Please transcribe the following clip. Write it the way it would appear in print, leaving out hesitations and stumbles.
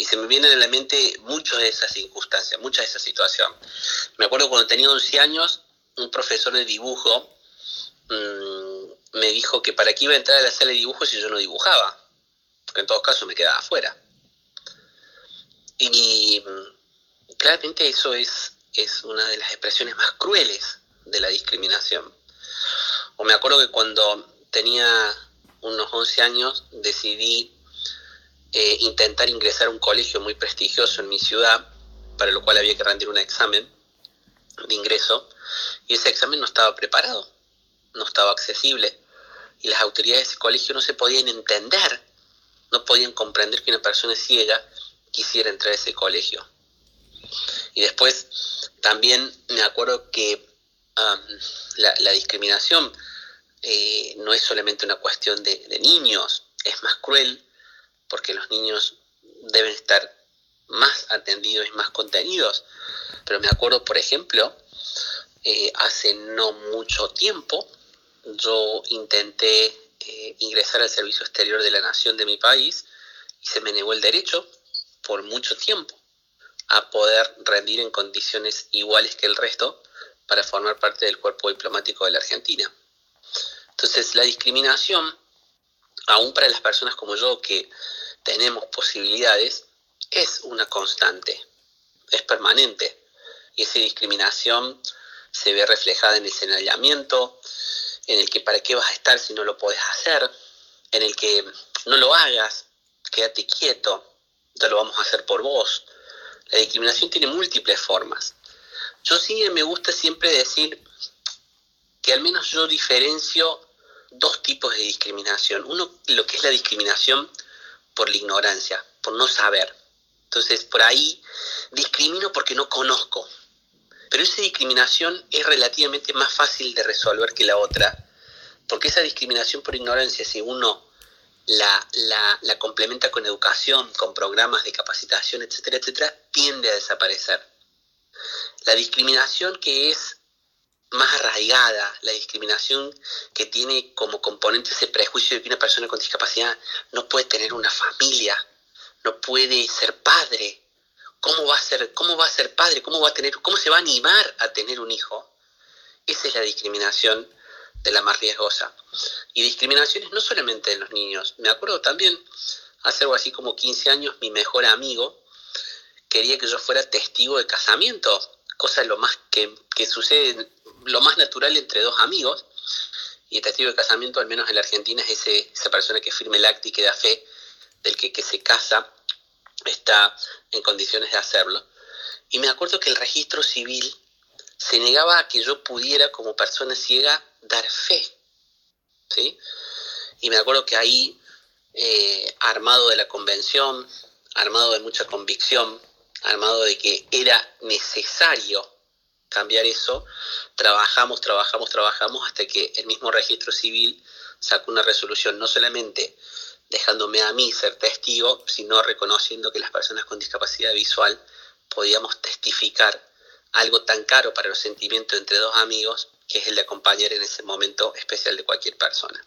se me vienen a la mente muchas de esas circunstancias, muchas de esas situaciones. Me acuerdo cuando tenía 11 años, un profesor de dibujo me dijo que para qué iba a entrar a la sala de dibujo si yo no dibujaba, porque en todo caso me quedaba afuera. Y claramente eso es una de las expresiones más crueles de la discriminación. O me acuerdo que cuando tenía unos 11 años decidí intentar ingresar a un colegio muy prestigioso en mi ciudad, para lo cual había que rendir un examen de ingreso, y ese examen no estaba preparado, no estaba accesible, y las autoridades de ese colegio no se podían entender, no podían comprender que una persona ciega quisiera entrar a ese colegio. Y después también me acuerdo que la discriminación no es solamente una cuestión de niños, es más cruel porque los niños deben estar más atendidos y más contenidos. Pero me acuerdo, por ejemplo, hace no mucho tiempo yo intenté ingresar al servicio exterior de la nación de mi país y se me negó el derecho por mucho tiempo a poder rendir en condiciones iguales que el resto para formar parte del cuerpo diplomático de la Argentina. Entonces, la discriminación, aún para las personas como yo que tenemos posibilidades, es una constante, es permanente. Y esa discriminación se ve reflejada en el señalamiento, en el que para qué vas a estar si no lo podés hacer, en el que no lo hagas, quédate quieto, ya lo vamos a hacer por vos. La discriminación tiene múltiples formas. Yo sí me gusta siempre decir que al menos yo diferencio dos tipos de discriminación. Uno, lo que es la discriminación por la ignorancia, por no saber. Entonces, por ahí discrimino porque no conozco. Pero esa discriminación es relativamente más fácil de resolver que la otra, porque esa discriminación por ignorancia, si uno la complementa con educación, con programas de capacitación, etcétera, etcétera, tiende a desaparecer. La discriminación que es más arraigada, la discriminación que tiene como componente ese prejuicio de que una persona con discapacidad no puede tener una familia, no puede ser padre. ¿Cómo va a ser padre? ¿Cómo se va a animar a tener un hijo? Esa es la discriminación de la más riesgosa. Y discriminaciones no solamente de los niños. Me acuerdo también, hace algo así como 15 años, mi mejor amigo quería que yo fuera testigo de casamiento, cosa lo más que sucede, lo más natural entre dos amigos. Y el testigo de casamiento, al menos en la Argentina, es esa persona que firma el acta y que da fe del que se casa, está en condiciones de hacerlo. Y me acuerdo que el registro civil se negaba a que yo pudiera, como persona ciega, dar fe, ¿sí? Y me acuerdo que ahí, armado de la convención, armado de mucha convicción, armado de que era necesario cambiar eso, trabajamos hasta que el mismo registro civil sacó una resolución, no solamente dejándome a mí ser testigo, sino reconociendo que las personas con discapacidad visual podíamos testificar algo tan caro para los sentimientos entre dos amigos, que es el de acompañar en ese momento especial de cualquier persona.